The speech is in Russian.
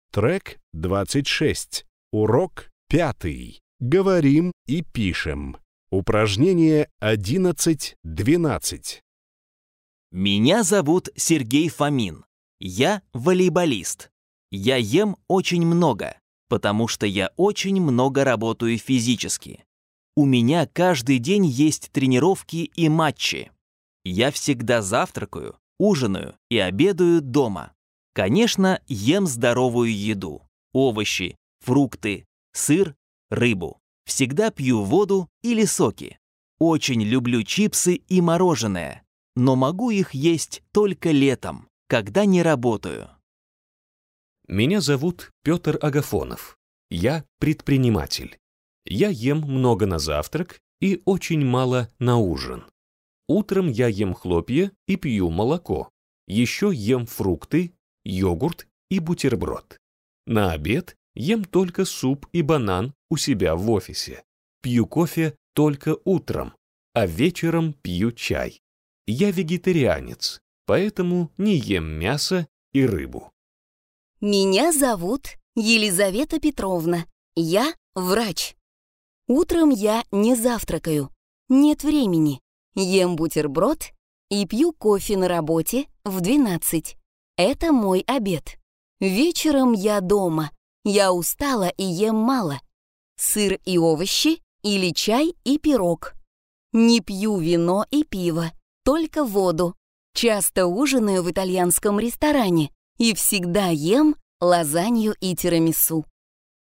Трек 26. Урок 5. Говорим и пишем. Упражнение 11-12. Меня зовут Сергей Фомин. Я волейболист. Я ем очень много, потому что я очень много работаю физически. У меня каждый день есть тренировки и матчи. Я всегда завтракаю, ужинаю и обедаю дома. Конечно, ем здоровую еду. Овощи, фрукты, сыр, рыбу. Всегда пью воду или соки. Очень люблю чипсы и мороженое, но могу их есть только летом, когда не работаю. Меня зовут Петр Агафонов. Я предприниматель. Я ем много на завтрак и очень мало на ужин. Утром я ем хлопья и пью молоко. Еще ем фрукты, йогурт и бутерброд. На обед ем только суп и банан у себя в офисе. Пью кофе только утром, а вечером пью чай. Я вегетарианец, поэтому не ем мясо и рыбу. Меня зовут Елизавета Петровна. Я врач. Утром я не завтракаю. Нет времени. Ем бутерброд и пью кофе на работе в 12. Это мой обед. Вечером я дома. Я устала и ем мало. Сыр и овощи или чай и пирог. Не пью вино и пиво, только воду. Часто ужинаю в итальянском ресторане и всегда ем лазанью и тирамису.